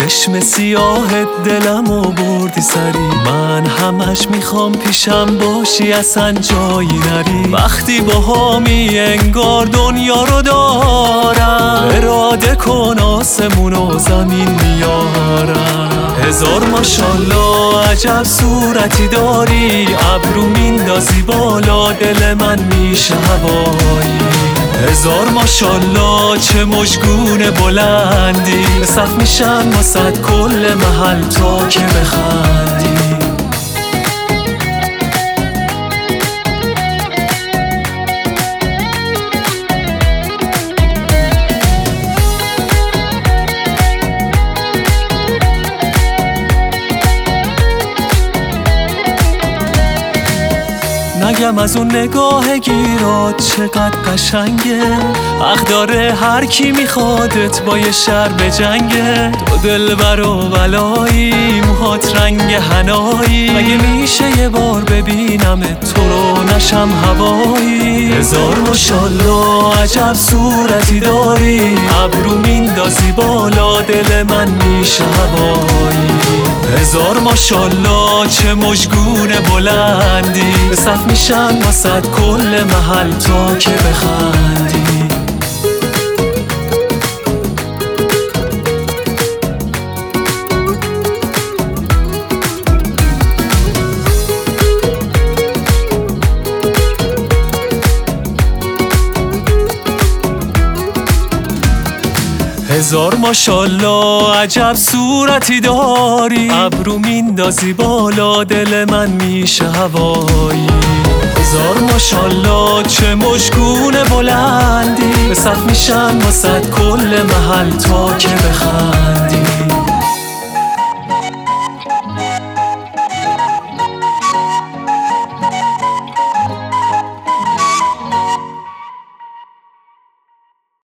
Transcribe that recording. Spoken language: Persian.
چشم سیاهت دلمو بردی سری، من همش میخوام پیشم باشی اصلا جایی نری. وقتی باهامی انگار دنیا رو دارم، اراده کن آسمون و زمین میارم. هزار ماشالله عجب صورتی داری، ابرو میندازی بالا دل من میشه هوایی. هزار ماشالله چه مژگون بلندی، صف میشن واسد کل محل تا که بخندی. نگم از اون نگاه گیرات چقدر قشنگه، حق داره هر کی میخوادت با یه شر به جنگه. تو دلبر و ولایی، موهات رنگ حنایی، مگه میشه یه بار ببینمت تو رو نشم هوایی. هزار ماشالله عجب صورتی داری، ابرو میندازی بالا دل من میشه هوایی. هزار ماشالله چه مژگون بلندی، صف میشن واسد کل محل تا که بخندی. هزار ماشالله عجب صورتی داری، ابرو میندازی بالا دل من میشه هوایی. هزار ماشالله چه مژگون بلندی، به صف میشن واسد کل محل تا که بخندی.